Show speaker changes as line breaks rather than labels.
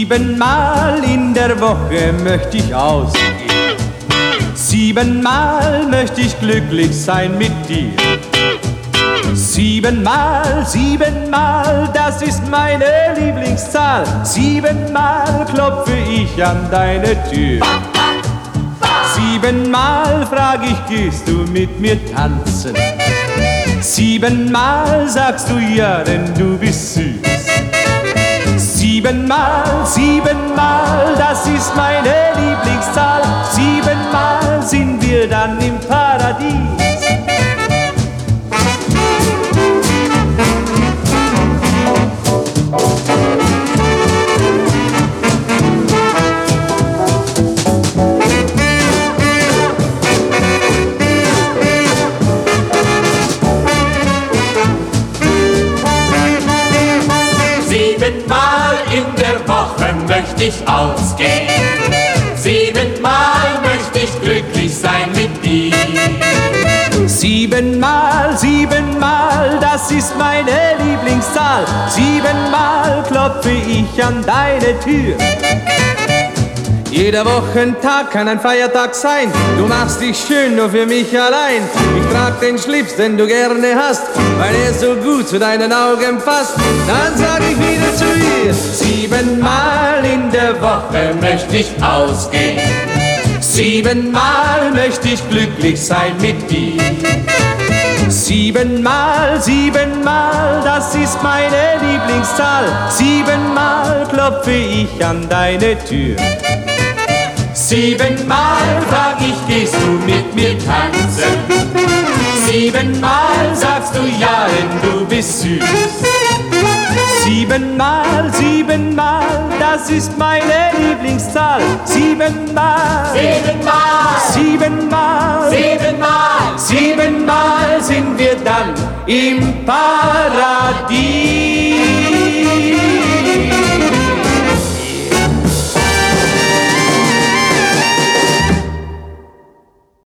7-mal in der Woche möchte ich ausgehen. 7-mal möchte ich glücklich sein mit dir. 7-mal, 7-mal, das ist meine Lieblingszahl. 7-mal klopfe ich an deine Tür. 7-mal frag ich, gehst du mit mir tanzen? 7-mal sagst du ja, denn du bist süß. 7-mal, 7-mal, das ist meine Lieblingszahl. 7-mal sind wir dann im Paradies.
In der Woche möchte ich ausgehen. 7-mal möchte ich glücklich sein mit dir.
7-mal, 7-mal, das ist meine Lieblingszahl. 7-mal klopfe ich an deine Tür. Jeder Wochentag kann ein Feiertag sein. Du machst dich schön nur für mich allein. Ich trag den Schlips, den du gerne hast, weil er so gut zu deinen Augen passt. Dann sag ich wieder zu ihr: 7-mal in der Woche möchte ich ausgehen. 7-mal möchte ich glücklich sein mit dir. 7-mal, 7-mal, das ist meine Lieblingszahl. 7-mal klopfe ich an deine Tür. 7-mal frag ich, gehst du mit mir tanzen? 7-mal sagst du ja, denn du bist süß. 7-mal, 7-mal, das ist meine Lieblingszahl. 7-mal, 7-mal, 7-mal, 7-mal, 7-mal sind wir dann im Paradies.